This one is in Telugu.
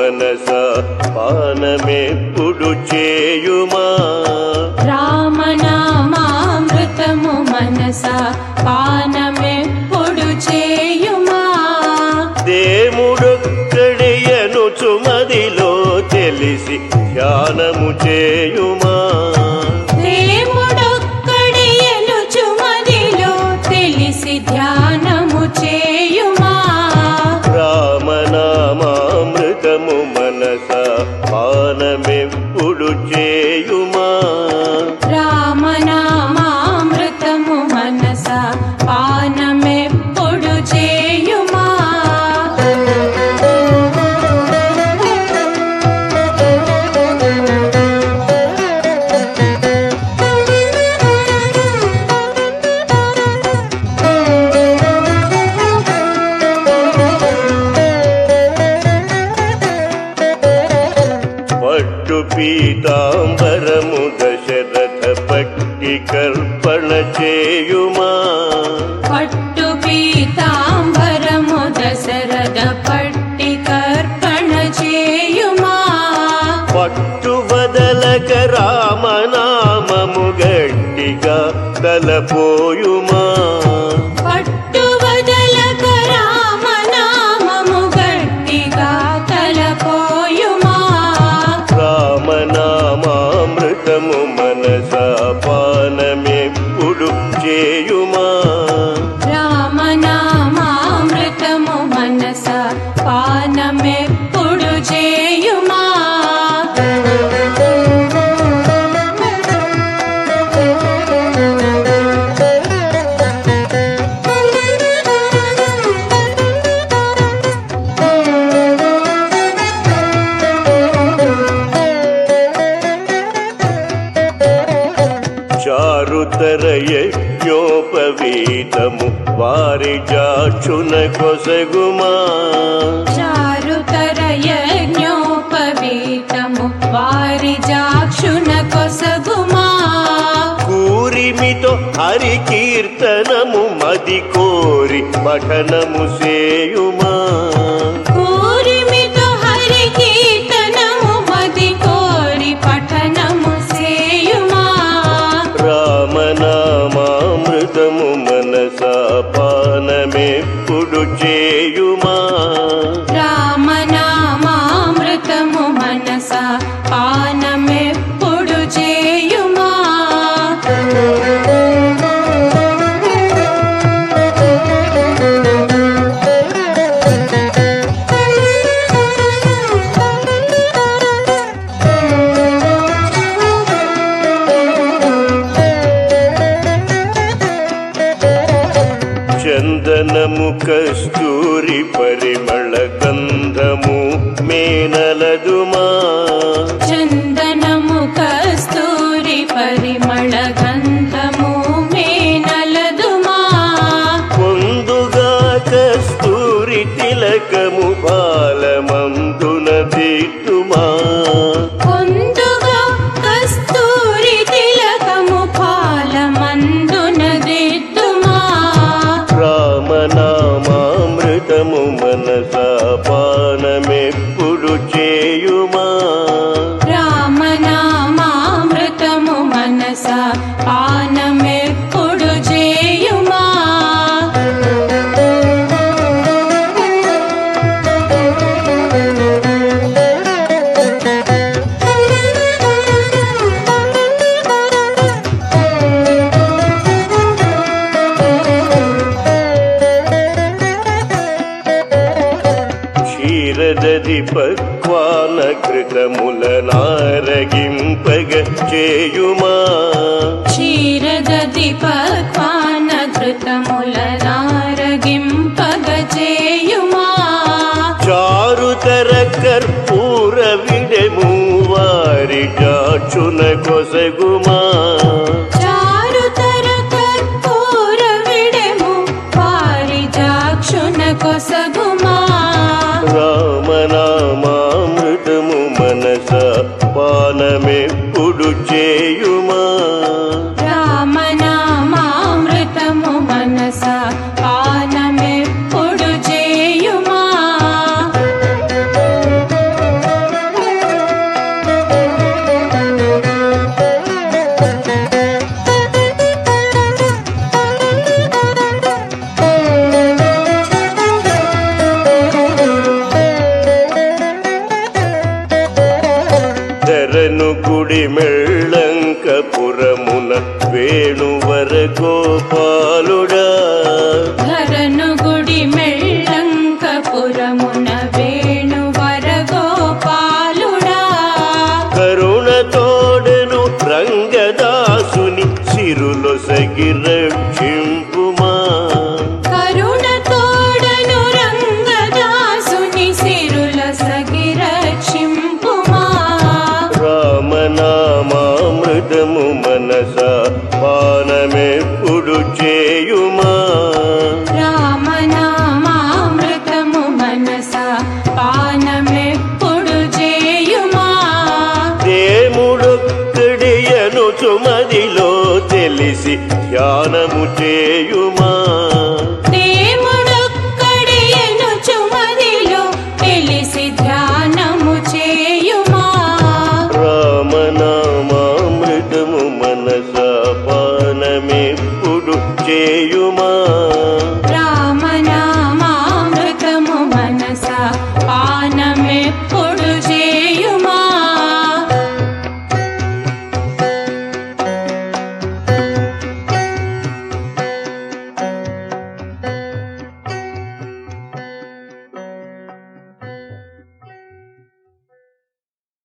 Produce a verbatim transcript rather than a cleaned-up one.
మనస పానమెప్పుడు చేయుమా రామనామామృతము మనస పానమెప్పుడు చేయుమా దేవుడొక్కడియనుచు మదిలో తెలిసి ధ్యానము చేయుమా దేవుడొక్కడియనుచు మదిలో తెలిసి ధ్యానము చేయుమా రామనామామృతము మనస పానమెప్పుడు చేయుమా రామనామామృతము మనస పానమెప్పుడు చేయుమా పట్టు పీతాంబరము దశరథ పట్టి కర్పణ చేయుమా పట్టు పీతాంబరము దశరథ పట్టి కర్పణ చేయుమా పట్టు బదలక రామనామము గట్టిగా తలపోయుమా పట్టు వదలక రామనామము గట్టిగా తలపోయుమా రామనామామృతము మనస పానమెప్పుడు చేయుమా రామనామామృతము మనస పానమెప్పుడు చేయుమా చారుతర యజ్ఞోపవీతము వారి జాక్షున కొసగుమా చారుతర యజ్ఞోపవీతము వారి జాక్షున కొసగుమా కూరిమితో హరి కీర్తనము మది కోరి పఠనము సేయుమా కూరిమితో హరి కీర్తనము మది కోరి పఠనము సేయుమా రామనామామృతము మనస పానమెప్పుడు చేయుమా రామనామామృతము మనస పానమెప్పుడు చేయుమా చందనము కస్తూరి పరిమళ గంధము మేనలదుమా చందనము కస్తూరి పరిమళ గంధము మేనలదుమా పొందుగా కస్తూరి తిలకము బాలమందున దిట్టుమా పొందుగా కస్తూరి తిలకము పాలమందున దిద్దుమా రామనామామృతము మనస పానమెప్పుడు చేయుమా రామనామామృతము మనస పానమెప్పుడు చేయుమా క్షీరదది పక్వాన కృతముల నారగింపగ చేయుమా క్షీరదది పక్వాన ధృతముల నారగింపగ చేయుమా చారుతర కర్పూర విడెము వారి జాచున కొసగుమా చారుతర కర్పూర విడెము వారి జాక్షున కొసగుమా రామనామామృతము మనస పానమెప్పుడు చేయుమా రామనామామృతము మనస పానమెప్పుడు చేయుమా ధరను గుడి మెళ్ళంకపురమున వేణువర గోపాలుడా ధరను గుడి మెళ్ళంకపురమున వేణువర గోపాలుడా కరుణ తోడను రంగదాసుని సిరులొసగి రక్షింపుమా కరుణ తోడను రంగదాసుని సిరులొసగి రక్షింపుమా రామనామామృతము మనస పానమెప్పుడు చేయుమా రామనామామృతము మనస పానమెప్పుడు చేయుమా దేముడొక్కడియను సుమ